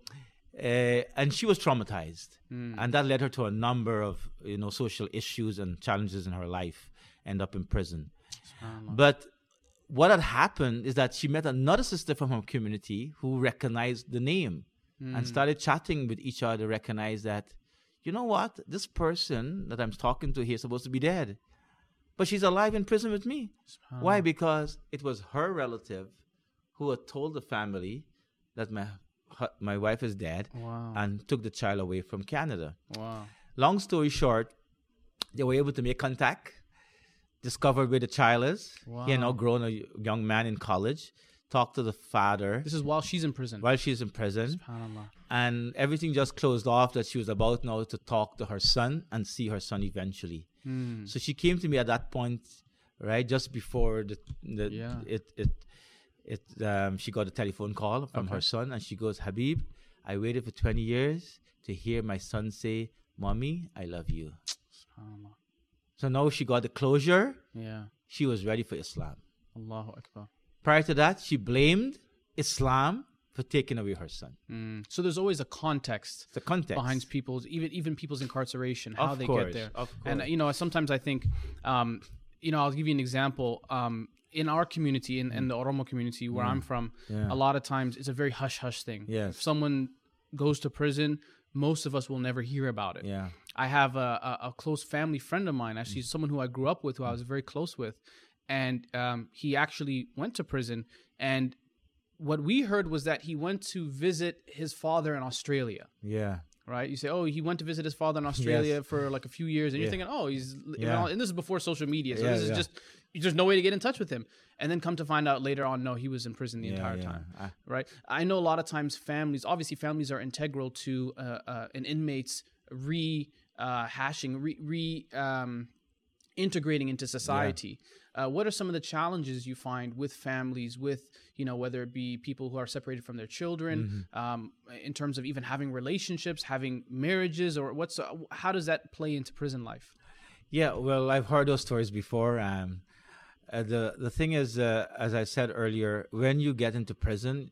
S3: uh, and she was traumatized,
S2: Mm.
S3: and that led her to a number of you know social issues and challenges in her life. End up in prison,
S2: SubhanAllah.
S3: but what had happened is that she met another sister from her community who recognized the name
S2: Mm.
S3: and started chatting with each other, recognized that, you know what, this person that I'm talking to here is supposed to be dead, but she's alive in prison with me. Why? Because it was her relative who had told the family that my hu- my wife is dead
S2: Wow.
S3: and took the child away from Canada.
S2: Wow.
S3: Long story short, they were able to make contact, discovered where the child is. He had now
S2: Wow.
S3: grown a young man in college, talked to the father
S2: This is while she's in prison.
S3: while she's in prison,
S2: SubhanAllah.
S3: and everything just closed off that she was about now to talk to her son and see her son eventually.
S2: Mm.
S3: So she came to me at that point, right, just before the, the
S2: Yeah.
S3: it it it um, she got a telephone call from
S2: Okay.
S3: her son, and she goes, "Habib, I waited for twenty years to hear my son say, 'Mommy, I love you.'"
S2: SubhanAllah.
S3: So now she got the closure.
S2: Yeah.
S3: She was ready for Islam.
S2: Allahu Akbar.
S3: Prior to that, she blamed Islam for taking away her son.
S2: Mm. So there's always a context
S3: The context
S2: behind people's even even people's incarceration, how
S3: Of
S2: they
S3: course,
S2: get there.
S3: of
S2: And
S3: course.
S2: you know, sometimes I think, um, you know, I'll give you an example. Um, in our community, in, in the Oromo community where I'm from,
S3: Yeah.
S2: a lot of times it's a very hush hush thing.
S3: Yes.
S2: If someone goes to prison, most of us will never hear about it.
S3: Yeah.
S2: I have a, a, a close family friend of mine, actually, someone who I grew up with, who I was very close with, and um, he actually went to prison. And what we heard was that he went to visit his father in Australia.
S3: Yeah.
S2: Right? You say, oh, he went to visit his father in Australia
S3: Yes.
S2: for like a few years, and
S3: Yeah.
S2: you're thinking, oh, he's
S3: Yeah.
S2: and this is before social media, so
S3: Yeah,
S2: this is
S3: yeah.
S2: just there's no way to get in touch with him. And then come to find out later on, no, he was in prison the
S3: Yeah,
S2: entire
S3: yeah.
S2: time.
S3: I-
S2: Right? I know a lot of times families, obviously, families are integral to uh, uh, an inmate's re uh, hashing, re, re um, integrating into society. Uh, what are some of the challenges you find with families, with, you know, whether it be people who are separated from their children, mm-hmm. um, in terms of even having relationships, having marriages, or what's, uh, how does that play into prison life?
S3: Yeah, well, I've heard those stories before. Um, uh, the, the thing is, uh, as I said earlier, when you get into prison,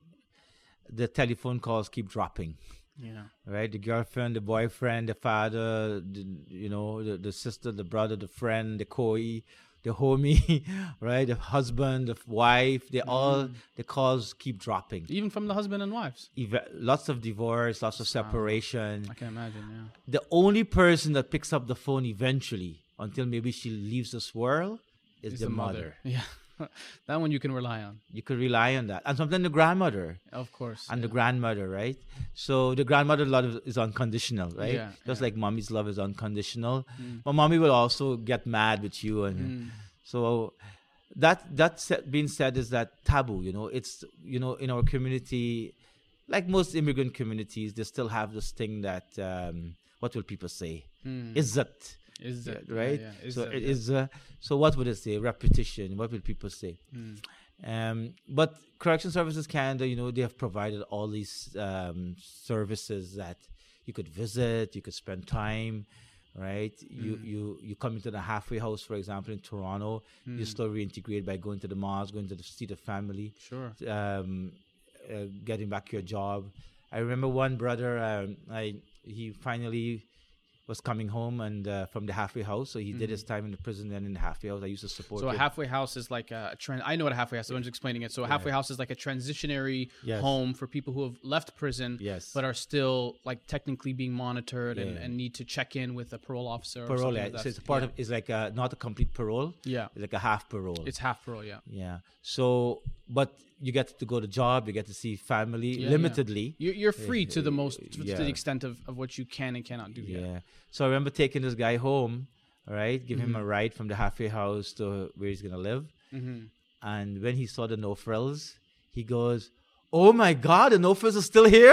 S3: the telephone calls keep dropping.
S2: Yeah.
S3: Right? The girlfriend, the boyfriend, the father, the, you know, the, the sister, the brother, the friend, the koi, the homie, right? The husband, the wife, they mm. all, the calls keep dropping.
S2: Even from the husband and wives.
S3: Eva- lots of divorce, lots of separation.
S2: I can imagine, yeah.
S3: The only person that picks up the phone eventually, until maybe she leaves this world, is
S2: It's
S3: the,
S2: the
S3: mother.
S2: mother. Yeah. That one you can rely on.
S3: You could rely on that. And sometimes the grandmother.
S2: Of course.
S3: And
S2: yeah.
S3: the grandmother, right? So the grandmother love is unconditional, right?
S2: Yeah,
S3: Just
S2: yeah.
S3: like mommy's love is unconditional.
S2: Mm.
S3: But mommy will also get mad with you. And
S2: Mm.
S3: so that that set, being said is that taboo, you know. It's, you know, in our community, like most immigrant communities, they still have this thing that, um, what will people say?
S2: Mm.
S3: Izzat.
S2: Is that
S3: right?
S2: Yeah, yeah.
S3: So
S2: that,
S3: it
S2: yeah.
S3: is. Uh, so what would it say? Repetition. What will people say?
S2: Mm.
S3: Um, but Correction Services Canada, you know, they have provided all these um, services that you could visit, you could spend time, right? Mm. You you you come into the halfway house, for example, in Toronto. Mm. You still reintegrate by going to the mosque, going to the see the family.
S2: Sure.
S3: Um, uh, getting back your job. I remember one brother. Um, I he finally was coming home and uh, from the halfway house, so he mm-hmm. did his time in the prison and in the halfway house. I used to support.
S2: So a
S3: it.
S2: halfway house is like a trend. I know what a halfway house is. I'm just explaining it. So a
S3: yeah.
S2: halfway house is like a transitionary
S3: yes.
S2: home for people who have left prison,
S3: yes.
S2: but are still like technically being monitored
S3: yeah.
S2: and, and need to check in with a parole officer.
S3: Parole,
S2: or
S3: yeah.
S2: like
S3: So it's part
S2: yeah.
S3: of. It's like a, not a complete parole.
S2: Yeah,
S3: it's like a half parole.
S2: It's half parole. Yeah.
S3: Yeah. So, but you get to go to job, you get to see family
S2: yeah,
S3: limitedly.
S2: Yeah. You're, you're free to the most, to
S3: yeah.
S2: the extent of, of what you can and cannot do.
S3: Yeah.
S2: yeah.
S3: So I remember taking this guy home, all right, give
S2: mm-hmm.
S3: him a ride from the halfway house to where he's gonna live,
S2: mm-hmm.
S3: and when he saw the no frills, he goes, "Oh my God, the no frills are still here!"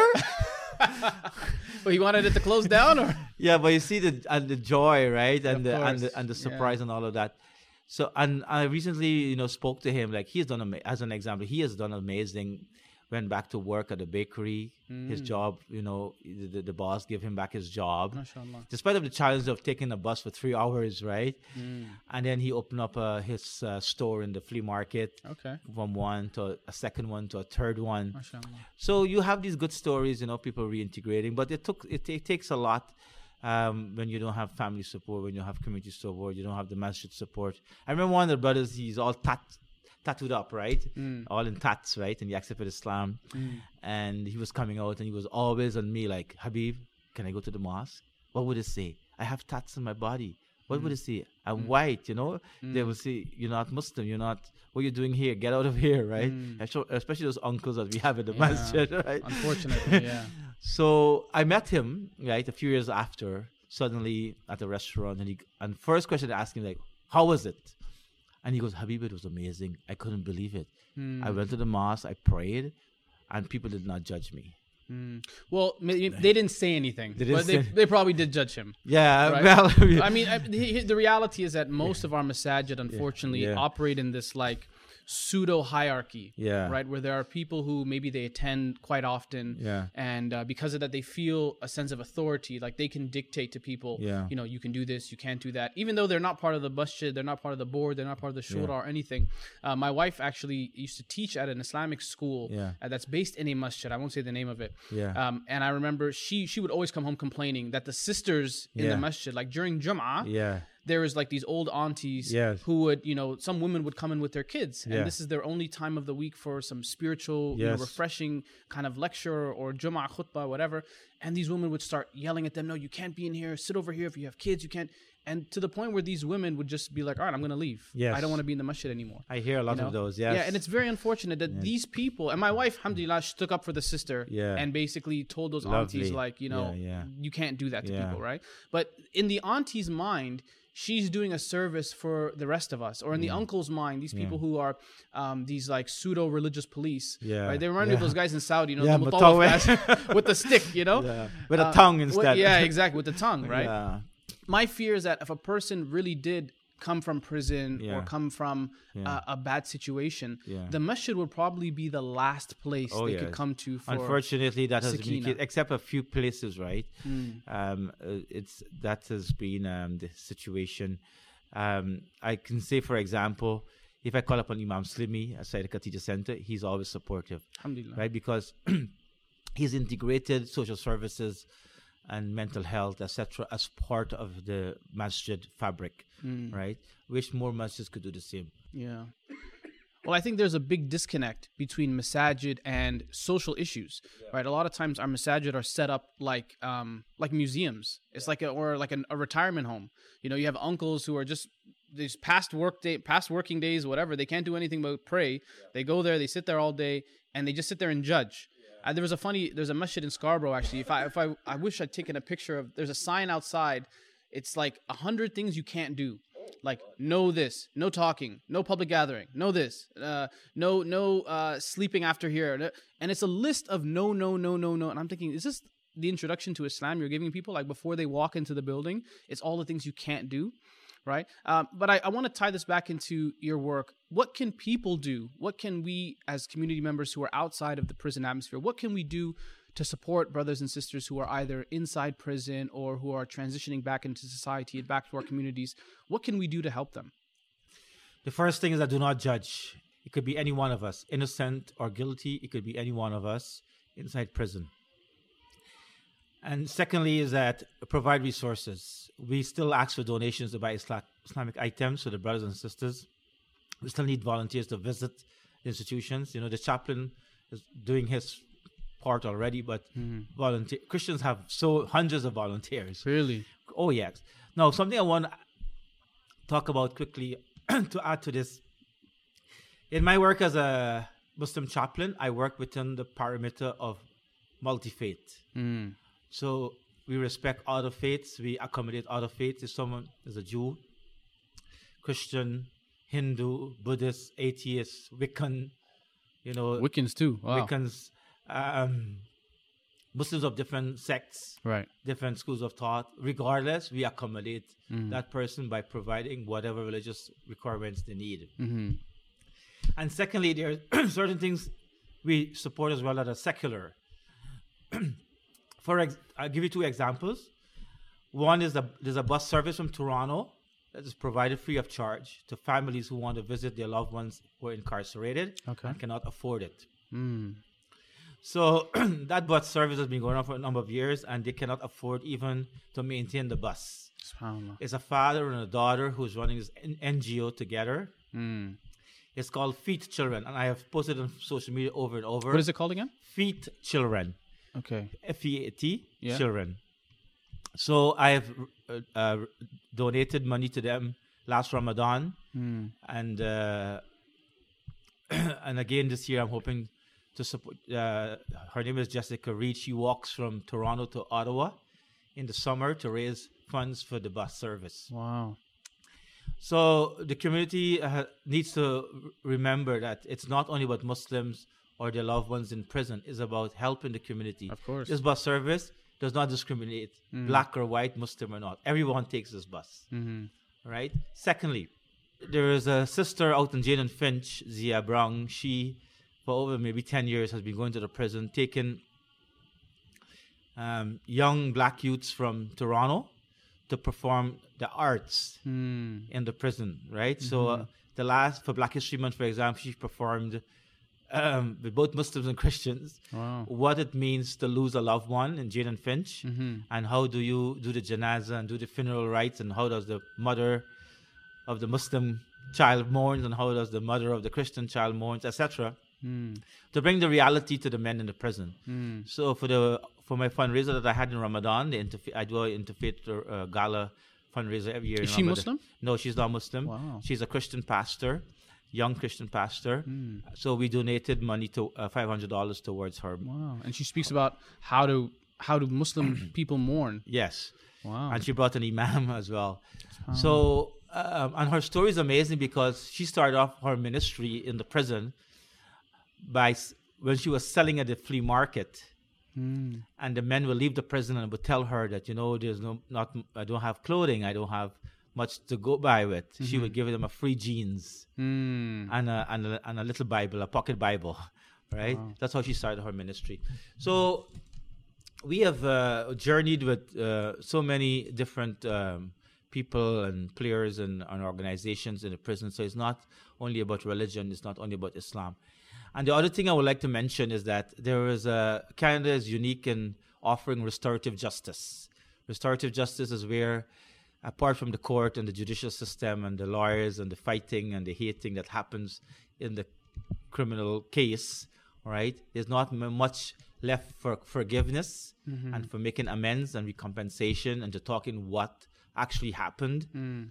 S2: Well, he wanted it to close down, or
S3: yeah, but you see the and the joy, right, and
S2: of
S3: the
S2: course.
S3: and the and the surprise
S2: yeah.
S3: and all of that. So, and I recently, you know, spoke to him. Like, he's done, ama- as an example, he has done amazing. Went back to work at the bakery. Mm. His job, you know, the, the boss gave him back his job.
S2: MashaAllah.
S3: Despite of the challenge of taking a bus for three hours, right?
S2: Mm.
S3: And then he opened up uh, his uh, store in the flea market.
S2: Okay.
S3: From one to a second one to a third one.
S2: MashaAllah.
S3: So you have these good stories, you know, people reintegrating. But it took it, it takes a lot. Um, when you don't have family support, when you don't have community support, you don't have the masjid support. I remember one of the brothers, he's all tat, tattooed up, right?
S2: Mm.
S3: All in tats, right? And he accepted Islam.
S2: Mm.
S3: And he was coming out and he was always on me like, Habib, can I go to the mosque? What would it say? I have tats on my body. What mm. would it say? I'm mm. white, you know? Mm. They will say, you're not Muslim, you're not, what are you doing here? Get out of here, right? Mm. Especially those uncles that we have in the yeah. masjid, right?
S2: Unfortunately, yeah.
S3: So I met him, right, a few years after, suddenly at a restaurant, and he and first question I asked him, like, how was it? And he goes, Habib, it was amazing. I couldn't believe it. Mm. I went to the mosque, I prayed, and people did not judge me.
S2: Mm. Well, they didn't say anything,
S3: they didn't
S2: but they,
S3: say
S2: they probably did judge him.
S3: Yeah,
S2: right?
S3: well,
S2: I mean, I, the, the reality is that most yeah. of our masajid, unfortunately, yeah. Yeah. operate in this like pseudo hierarchy,
S3: yeah,
S2: right, where there are people who maybe they attend quite often,
S3: yeah,
S2: and uh, because of that they feel a sense of authority, like they can dictate to people,
S3: yeah,
S2: you know, you can do this, you can't do that, even though they're not part of the masjid, they're not part of the board, they're not part of the shura yeah. or anything. Uh, my wife actually used to teach at an Islamic school
S3: yeah.
S2: uh, that's based in a masjid. I won't say the name of it.
S3: Yeah.
S2: Um, and I remember she she would always come home complaining that the sisters in
S3: yeah.
S2: the masjid, like during Jum'ah,
S3: yeah.
S2: there was like these old aunties
S3: yes.
S2: who would, you know, some women would come in with their kids, and
S3: yeah.
S2: this is their only time of the week for some spiritual,
S3: yes.
S2: you know, refreshing kind of lecture or Jum'ah khutbah, whatever. And these women would start yelling at them, no, you can't be in here, sit over here if you have kids, you can't. And to the point where these women would just be like, all right, I'm going to leave.
S3: Yes.
S2: I don't want to be in the masjid anymore.
S3: I hear a lot
S2: you know?
S3: of those, yes.
S2: Yeah, and it's very unfortunate that yes. these people, and my wife, alhamdulillah, stood up for the sister
S3: yeah.
S2: and basically told those
S3: Lovely.
S2: aunties, like, you know,
S3: yeah, yeah.
S2: you can't do that to
S3: yeah.
S2: people, right? But in the auntie's mind, she's doing a service for the rest of us. Or in yeah. the uncle's mind, these people yeah. who are um, these like pseudo religious police.
S3: Yeah.
S2: Right? They remind
S3: yeah.
S2: me of those guys in Saudi, you know,
S3: yeah,
S2: the mutawaf guys with the stick, you know?
S3: Yeah. With
S2: uh,
S3: a tongue instead.
S2: With, yeah, exactly, with the tongue, right?
S3: Yeah.
S2: my fear is that if a person really did come from prison
S3: Yeah.
S2: or come from
S3: Yeah.
S2: uh, a bad situation,
S3: Yeah.
S2: the masjid would probably be the last place
S3: Oh,
S2: they
S3: yes.
S2: could come to for.
S3: Unfortunately, that has been the
S2: sakina.
S3: case, except a few places, right?
S2: Mm.
S3: Um, uh, it's that has been um, the situation. Um, I can say, for example, if I call upon Imam Slimi outside the Khatija Center, he's always supportive,
S2: Alhamdulillah.
S3: right? Because he's integrated social services and mental health, et cetera, as part of the masjid fabric,
S2: Mm.
S3: right? Wish more masjids could do the same.
S2: Yeah. Well, I think there's a big disconnect between masajid and social issues, right? A lot of times our masajid are set up like um, like museums. It's like a, or like an, a retirement home. You know, you have uncles who are just these past work day, past working days, whatever. They can't do anything but pray. They go there, they sit there all day, and they just sit there and judge. Uh, there was a funny, there's a masjid in Scarborough actually. If I if I I wish I'd taken a picture of. There's a sign outside. It's like a hundred things you can't do. Like no this, no talking, no public gathering, no this, uh, no no uh, sleeping after here, and it's a list of no no no no no. And I'm thinking, is this the introduction to Islam you're giving people? Like before they walk into the building, it's all the things you can't do, right? Um, but I, I want to tie this back into your work. What can people do? What can we as community members who are outside of the prison atmosphere? What can we do to support brothers and sisters who are either inside prison or who are transitioning back into society and back to our communities? What can we do to help them?
S3: The first thing is that do not judge. It could be any one of us, innocent or guilty. It could be any one of us inside prison. And secondly is that provide resources. We still ask for donations to buy Isla- Islamic items for the brothers and sisters. We still need volunteers to visit the institutions. You know, the chaplain is doing his part already, but
S2: Mm-hmm.
S3: volunteer Christians have so hundreds of volunteers.
S2: Really?
S3: Oh yes. Now something I want to talk about quickly to add to this. In my work as a Muslim chaplain, I work within the perimeter of multi-faith.
S2: Mm.
S3: So we respect other faiths. We accommodate other faiths. If someone is a Jew, Christian, Hindu, Buddhist, atheist, Wiccan, you know,
S2: Wiccans too. Wow.
S3: Wiccans, um, Muslims of different sects,
S2: Right.
S3: different schools of thought. Regardless, we accommodate
S2: Mm.
S3: that person by providing whatever religious requirements they need.
S2: Mm-hmm.
S3: And secondly, there are certain things we support as well that are secular. For ex- I'll give you two examples. One is a, there's a bus service from Toronto that is provided free of charge to families who want to visit their loved ones who are incarcerated
S2: Okay.
S3: and cannot afford it.
S2: Mm.
S3: So that bus service has been going on for a number of years, and they cannot afford even to maintain the bus.
S2: SubhanAllah.
S3: It's a father and a daughter who's running this N- N G O together.
S2: Mm.
S3: It's called Feet Children, and I have posted on social media over and over.
S2: What is it called again?
S3: Feet Children,
S2: Okay.
S3: F E A T,
S2: Yeah.
S3: Children. So I have uh, uh, donated money to them last Ramadan,
S2: Mm.
S3: and uh, and again this year I'm hoping to support. Uh, her name is Jessica Reed. She walks from Toronto to Ottawa in the summer to raise funds for the bus service.
S2: Wow.
S3: So the community uh, needs to r- remember that it's not only about Muslims or their loved ones in prison. It's about helping the community.
S2: Of course.
S3: This bus service does not discriminate black or white, Muslim or not. Everyone takes this bus,
S2: Mm-hmm.
S3: right? Secondly, there is a sister out in Jane and Finch, Zia Brown. She, for over maybe ten years, has been going to the prison, taking um, young black youths from Toronto to perform the arts
S2: Mm.
S3: in the prison, right? So uh, the last, for Black History Month, for example, she performed um, with both Muslims and Christians
S2: Wow.
S3: what it means to lose a loved one in Jane and Finch,
S2: Mhm.
S3: and how do you do the janazah and do the funeral rites, and how does the mother of the Muslim child mourns, and how does the mother of the Christian child mourns, et cetera.
S2: Mm.
S3: To bring the reality to the men in the prison.
S2: Mm.
S3: So for the for my fundraiser that I had in Ramadan, the interfa- I do an interfaith uh, gala fundraiser every year.
S2: Is
S3: in
S2: she
S3: Ramadan.
S2: Muslim?
S3: No, she's not Muslim.
S2: Wow.
S3: She's a Christian pastor, young Christian pastor.
S2: Mm.
S3: So we donated money to uh, five hundred dollars towards her.
S2: Wow. And she speaks about how to how do Muslim people mourn.
S3: Yes,
S2: Wow.
S3: and she brought an imam as well. So um, and her story is amazing because she started off her ministry in the prison by s- when she was selling at the flea market
S2: Mm.
S3: And the men will leave the prison and would tell her that, you know, there's no, not, I don't have clothing, I don't have much to go by with. Mm-hmm. She would give them a free jeans
S2: mm.
S3: and, a, and, a, and a little Bible, a pocket Bible, right? Wow. That's how she started her ministry. So we have uh, journeyed with uh, so many different um, people and players and, and organizations in the prison. So it's not only about religion, it's not only about Islam. And the other thing I would like to mention is that there is a, Canada is unique in offering restorative justice. Restorative justice is where, apart from the court and the judicial system and the lawyers and the fighting and the hating that happens in the criminal case, right, there's not m- much left for forgiveness mm-hmm. and for making amends and recompensation and to talking what actually happened mm.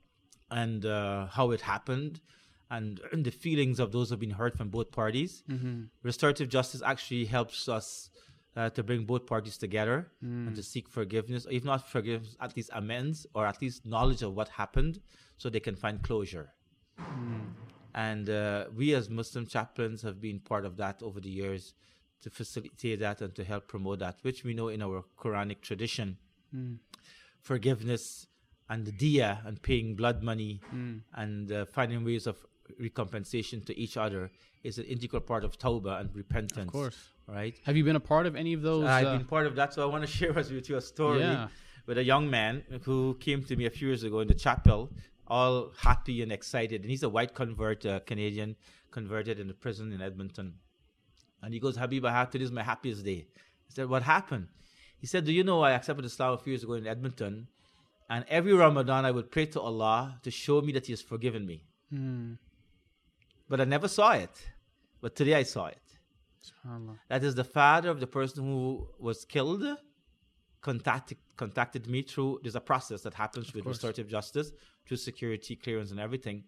S3: and uh, how it happened. And the feelings of those who have been hurt from both parties. Mm-hmm. Restorative justice actually helps us uh, to bring both parties together mm. and to seek forgiveness, if not forgiveness, at least amends or at least knowledge of what happened so they can find closure. Mm. And uh, we as Muslim chaplains have been part of that over the years to facilitate that and to help promote that, which we know in our Quranic tradition. Mm. Forgiveness and the diya and paying blood money mm. and uh, finding ways of recompensation to each other is an integral part of tawbah and repentance.
S2: Of course.
S3: Right?
S2: Have you been a part of any of those?
S3: Uh, I've
S2: uh,
S3: been part of that, so I want to share with you a story
S2: yeah.
S3: with a young man who came to me a few years ago in the chapel, all happy and excited. And he's a white convert, uh, Canadian, converted in the prison in Edmonton. And he goes, Habib, I have today is my happiest day. I said, what happened? He said, do you know I accepted Islam a few years ago in Edmonton? And every Ramadan, I would pray to Allah to show me that He has forgiven me. Mm. But I never saw it. But today I saw it. That is the father of the person who was killed contacted, contacted me through, there's a process that happens with restorative justice, through security clearance and everything.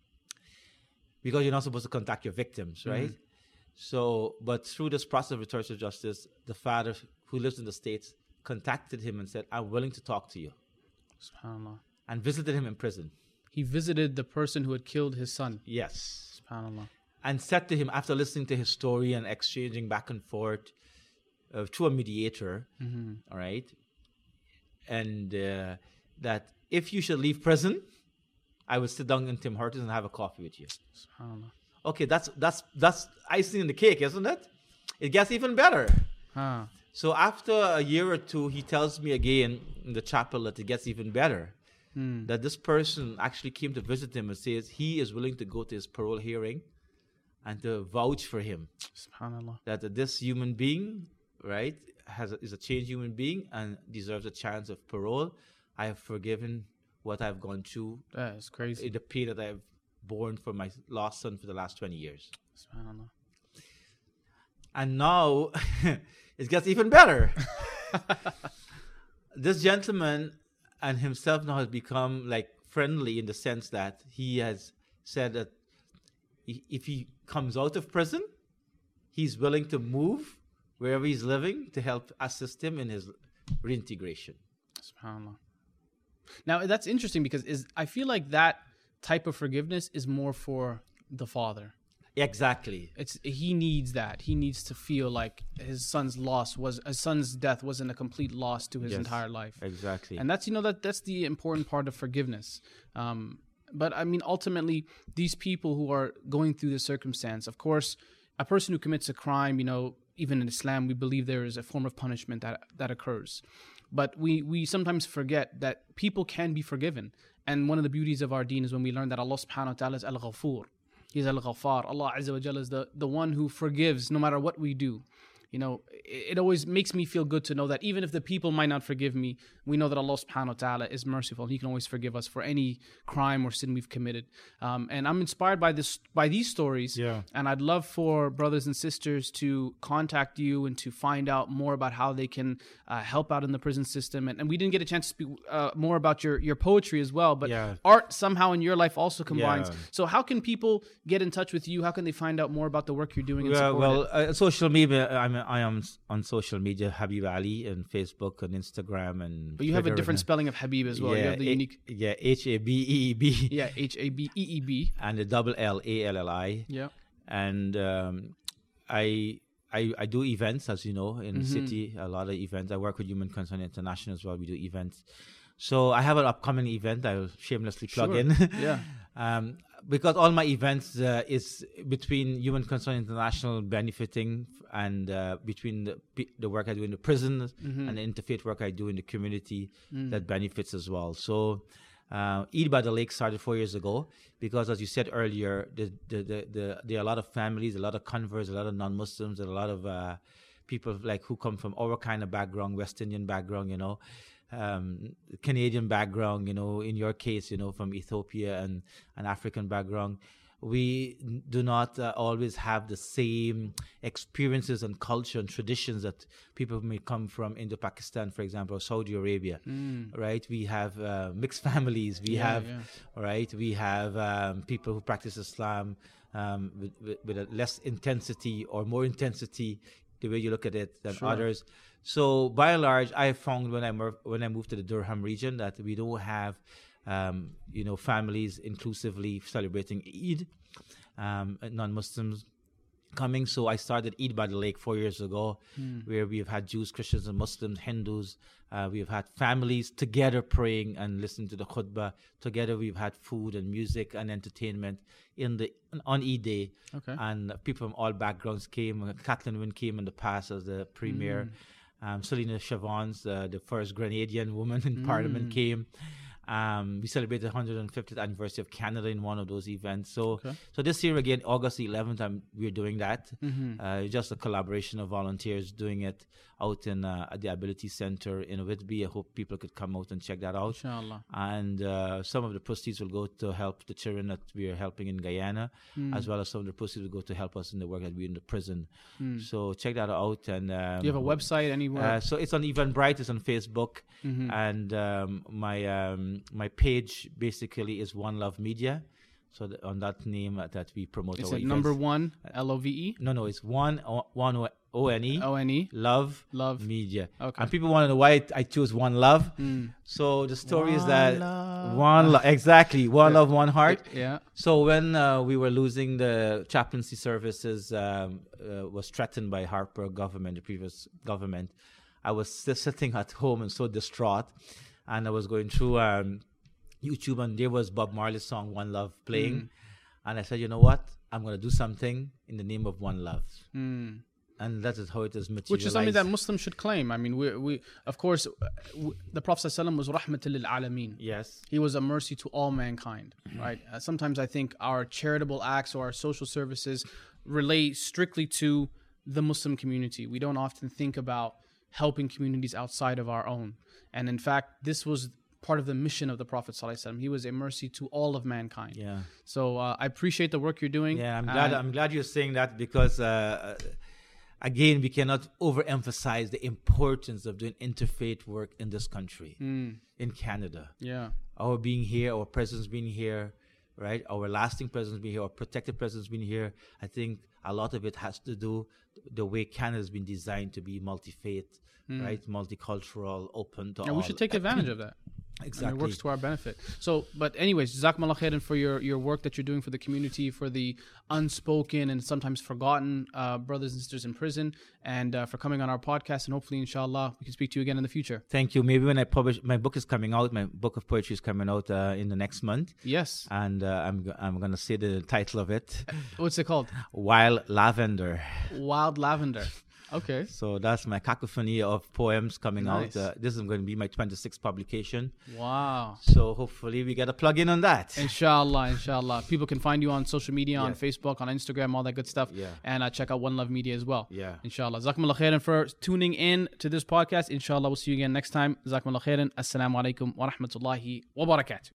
S3: Because you're not supposed to contact your victims, right? Mm. So, but through this process of restorative justice, the father who lives in the States contacted him and said, I'm willing to talk to you.
S2: SubhanAllah.
S3: And visited him in prison.
S2: He visited the person who had killed his son.
S3: Yes.
S2: SubhanAllah.
S3: And said to him, after listening to his story and exchanging back and forth uh, through a mediator, mm-hmm. all right, and uh, that if you should leave prison, I would sit down in Tim Hortons and have a coffee with you.
S2: SubhanAllah.
S3: Okay, that's that's that's icing in the cake, isn't it? It gets even better.
S2: Huh.
S3: So after a year or two, he tells me again in the chapel that it gets even better. Hmm. That this person actually came to visit him and says he is willing to go to his parole hearing and to vouch for him.
S2: SubhanAllah.
S3: That this human being, right, has a, is a changed human being and deserves a chance of parole. I have forgiven what I've gone through.
S2: That is crazy.
S3: The pain that I've borne for my lost son for the last twenty years.
S2: SubhanAllah.
S3: And now it gets even better. This gentleman and himself now has become like friendly in the sense that he has said that if he comes out of prison, he's willing to move wherever he's living to help assist him in his reintegration.
S2: SubhanAllah. Now that's interesting because is I feel like that type of forgiveness is more for the father.
S3: Exactly.
S2: It's he needs that. He needs to feel like his son's loss was his son's death wasn't a complete loss to his
S3: yes,
S2: entire life.
S3: Exactly.
S2: And that's you know that that's the important part of forgiveness. Um, but I mean, ultimately, these people who are going through this circumstance, of course, a person who commits a crime, you know, even in Islam, we believe there is a form of punishment that that occurs. But we we sometimes forget that people can be forgiven. And one of the beauties of our deen is when we learn that Allah subhanahu wa ta'ala is al-Ghafur. He's al-Ghaffar. Allah Azza wa Jalla is the, the one who forgives no matter what we do. You know, it, it always makes me feel good to know that even if the people might not forgive me, we know that Allah subhanahu wa ta'ala is merciful. He can always forgive us for any crime or sin we've committed. Um, and I'm inspired by this, by these stories.
S3: Yeah.
S2: And I'd love for brothers and sisters to contact you and to find out more about how they can uh, help out in the prison system. And, and we didn't get a chance to speak uh, more about your, your poetry as well, but
S3: yeah.
S2: art somehow in your life also combines.
S3: Yeah.
S2: So how can people get in touch with you? How can they find out more about the work you're doing? And
S3: well,
S2: support
S3: well
S2: it?
S3: Uh, social media, I'm, I am on social media, Habib Ali, and Facebook and Instagram. and.
S2: But you have a
S3: Twitter
S2: different
S3: and,
S2: spelling of Habib as well.
S3: Yeah,
S2: you have the
S3: a,
S2: unique.
S3: Yeah, H A B E E B.
S2: Yeah, H A B E E B.
S3: And the double L A L L I.
S2: Yeah.
S3: And um, I I, I do events, as you know, in the city, a lot of events. I work with Human Concern International as well. We do events. So I have an upcoming event I'll shamelessly plug
S2: Sure.
S3: in.
S2: Yeah.
S3: um, because all my events uh, is between Human Concern International benefiting and uh, between the, pe- the work I do in the prisons and the interfaith work I do in the community that benefits as well. So uh, Eid by the Lake started four years ago because, as you said earlier, the, the, the, the, there are a lot of families, a lot of converts, a lot of non-Muslims, and a lot of uh, people like who come from our kind of background, West Indian background, you know, um, Canadian background, you know, in your case, you know, from Ethiopia and an African background. We do not uh, always have the same experiences and culture and traditions that people may come from Indo-Pakistan, for example, or Saudi Arabia, mm. right? We have uh, mixed families. We
S2: Yeah,
S3: have,
S2: yeah.
S3: right? We have um, people who practice Islam um, with, with, with a less intensity or more intensity, the way you look at it, than
S2: Sure.
S3: others. So by and large, I found when I mer- when I moved to the Durham region that we don't have, um, you know, families inclusively celebrating Eid, um, non-Muslims coming. So I started Eid by the Lake four years ago, mm. where we've had Jews, Christians, and Muslims, Hindus. Uh, we've had families together praying and listening to the khutbah. Together we've had food and music and entertainment in the on Eid day.
S2: Okay.
S3: And people from all backgrounds came. Kathleen Wynne came in the past as the premier. Mm. Um, Selena Chavons, uh, the first Grenadian woman in mm. Parliament, came. Um, we celebrated the one hundred fiftieth anniversary of Canada in one of those events. So, okay. so this year again, August eleventh, I'm, we're doing that. Mm-hmm. Uh, just a collaboration of volunteers doing it out in uh, at the Ability Center in Whitby. I hope people could come out and check that out.
S2: Inshallah.
S3: And uh, some of the proceeds will go to help the children that we are helping in Guyana, mm. as well as some of the proceeds will go to help us in the work that we do in the prison. Mm. So check that out. And um,
S2: do you have a website anywhere?
S3: Uh, so it's on Eventbrite. It's on Facebook, mm-hmm. and um, my um, my page basically is One Love Media. So th- on that name uh, that we promote.
S2: Is
S3: our
S2: it
S3: events.
S2: number one L O V E?
S3: No, no, it's one o- one o- O N E.
S2: O N E.
S3: Love.
S2: Love
S3: Media.
S2: Okay.
S3: And people want to know why I choose One Love. Mm. So the story
S2: one
S3: is that
S2: love.
S3: one love, exactly, one
S2: yeah.
S3: love, one heart.
S2: Yeah.
S3: So when uh, we were losing the chaplaincy services, um, uh, was threatened by Harper government, the previous government. I was just sitting at home and so distraught, and I was going through um, YouTube, and there was Bob Marley's song "One Love" playing, mm. and I said, you know what? I'm going to do something in the name of one love. Mm. And that is how it is materialized.
S2: Which is something that Muslims should claim. I mean, we, we of course, we, the Prophet ﷺ was rahmatul lil alameen.
S3: Yes.
S2: He was a mercy to all mankind, right? Uh, sometimes I think our charitable acts or our social services relate strictly to the Muslim community. We don't often think about helping communities outside of our own. And in fact, this was part of the mission of the Prophet ﷺ. He was a mercy to all of mankind.
S3: Yeah.
S2: So uh, I appreciate the work you're doing.
S3: Yeah, I'm glad.
S2: Uh,
S3: I'm glad you're saying that because, uh, again, we cannot overemphasize the importance of doing interfaith work in this country, mm. in Canada.
S2: Yeah.
S3: Our being here, our presence being here, right? Our lasting presence being here, our protected presence being here. I think a lot of it has to do the way Canada has been designed to be multi-faith, mm. right? Multicultural, open to
S2: yeah,
S3: all.
S2: We should take advantage of that.
S3: Exactly.
S2: And it works to our benefit. So, but anyways, Jazakumullah khairan for your, your work that you're doing for the community, for the unspoken and sometimes forgotten uh, brothers and sisters in prison, and uh, for coming on our podcast. And hopefully, inshallah, we can speak to you again in the future.
S3: Thank you. Maybe when I publish, my book is coming out, my book of poetry is coming out uh, in the next month.
S2: Yes.
S3: And uh, I'm, I'm going to say the title of it.
S2: What's it called?
S3: Wild Lavender.
S2: Wild Lavender. Okay.
S3: So that's my cacophony of poems coming
S2: Nice.
S3: out. Uh, this is going to be my twenty-sixth publication.
S2: Wow.
S3: So hopefully we get a plug in on that.
S2: Inshallah, inshallah. People can find you on social media, on
S3: Yes.
S2: Facebook, on Instagram, all that good stuff.
S3: Yeah.
S2: And uh, check out One Love Media as well.
S3: Yeah.
S2: Inshallah. Jazakumullah khairan for tuning in to this podcast. Inshallah, we'll see you again next time. Jazakumullah khairan. Assalamu alaikum wa rahmatullahi wa barakatuh.